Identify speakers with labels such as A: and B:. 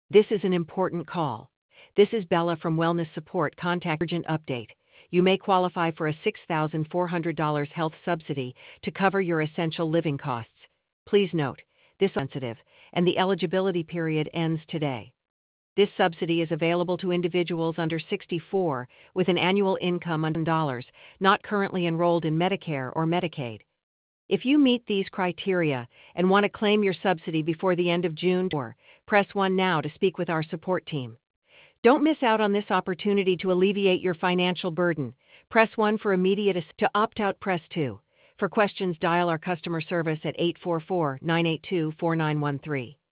A: This is an important call. This is Bella from Wellness Support. Contact urgent update. You may qualify for a $6,400 health subsidy to cover your essential living costs. Please note, this is sensitive, and the eligibility period ends today. This subsidy is available to individuals under 64 with an annual income under dollars, not currently enrolled in Medicare or Medicaid. If you meet these criteria and want to claim your subsidy before the end of June, press 1 now to speak with our support team. Don't miss out on this opportunity to alleviate your financial burden. Press 1 for immediate to opt out, press 2. For questions, dial our customer service at 844-982-4913.